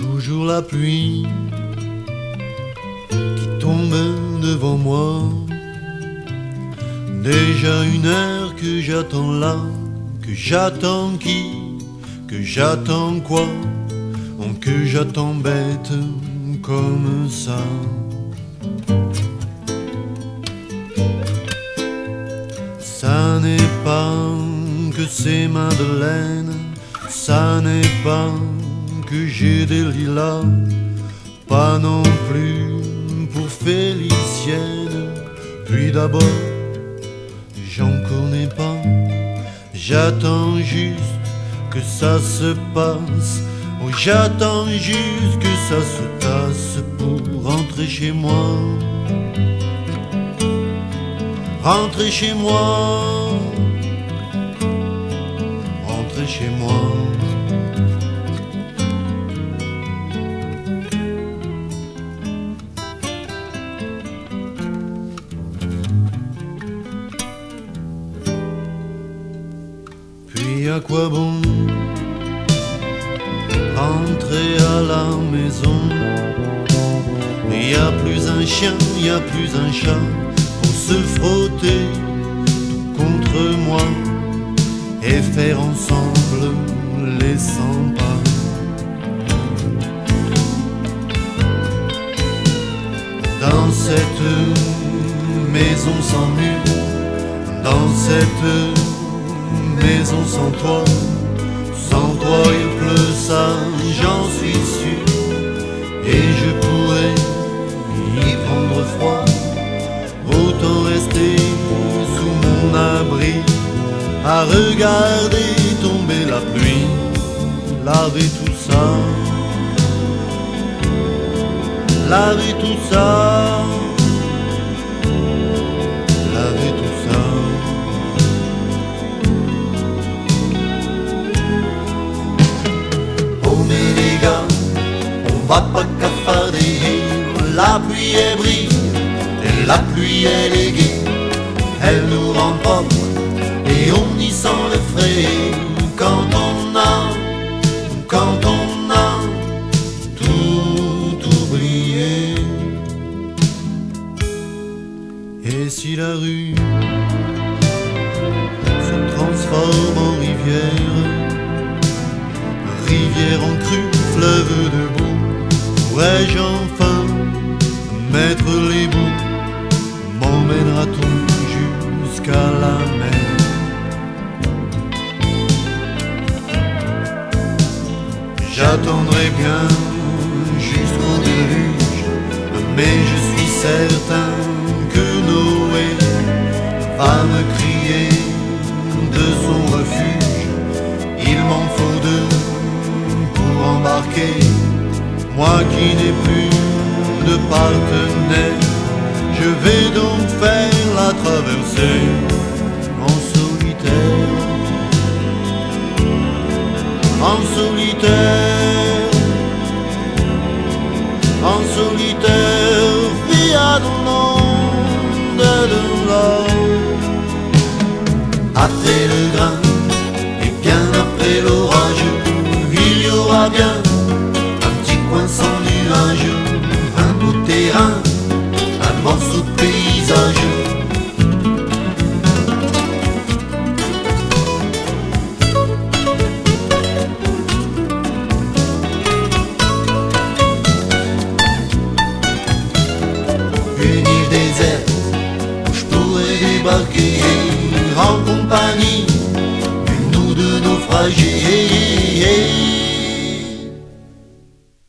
Toujours la pluie qui tombe devant moi. Déjà une heure que j'attends là. Que j'attends qui? Que j'attends quoi? Oh, que j'attends bête comme ça. Ça n'est pas que c'est Madeleine, ça n'est pas que j'ai des lilas, pas non plus pour Félicienne. Puis d'abord, j'en connais pas, j'attends juste que ça se passe. Oh, j'attends juste que ça se tasse pour rentrer chez moi. Rentrer chez moi. Rentrer chez moi. Puis à quoi bon rentrer à la maison? Y a plus un chien, y a plus un chat pour se frotter tout contre moi et faire ensemble les 100 pas. Dans cette maison sans mur, dans cette maison sans toi, sans toi il pleut, ça j'en suis sûr, et je pourrais y prendre froid. Autant rester sous mon abri, à regarder tomber la pluie, laver tout ça, laver tout ça, laver tout ça. Oh mais les gars, on va pas cafarder, la pluie elle brille. Et la pluie elle est gaie, elle nous rend propres et on y sent le frais quand on a tout oublié. Et si la rue se transforme en rivière, rivière en crue, fleuve debout, pourrais-je enfin mettre les bouts? M'emmènera-t-on jusqu'à la mer? J'attendrai bien jusqu'au déluge, mais je suis certain que Noé va me crier de son refuge. Il m'en faut deux pour embarquer, moi qui n'ai plus de partenaire. Je vais donc faire la traversée en solitaire, en solitaire, en solitaire, via le monde de l'or. Après le grain et bien après l'orage, il y aura bien un petit coin sans nuage, un beau terrain, un morceau de paysage. Une île déserte où je pourrais débarquer en compagnie d'une ou deux naufragés.